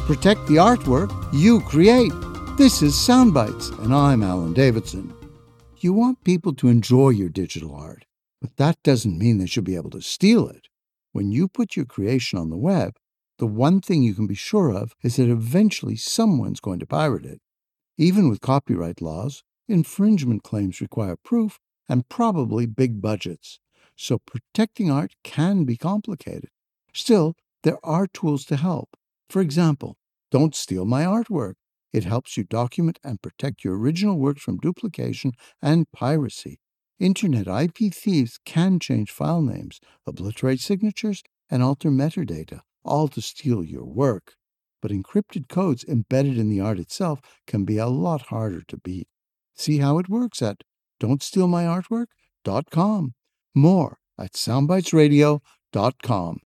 Protect the artwork you create. This is Soundbites, and I'm Alan Davidson. You want people to enjoy your digital art, but that doesn't mean they should be able to steal it. When you put your creation on the web, the one thing you can be sure of is that eventually someone's going to pirate it. Even with copyright laws, infringement claims require proof and probably big budgets. So protecting art can be complicated. Still, there are tools to help. For example, Don't Steal My Artwork. It helps you document and protect your original works from duplication and piracy. Internet IP thieves can change file names, obliterate signatures, and alter metadata, all to steal your work. But encrypted codes embedded in the art itself can be a lot harder to beat. See how it works at don'tstealmyartwork.com. More at soundbitesradio.com.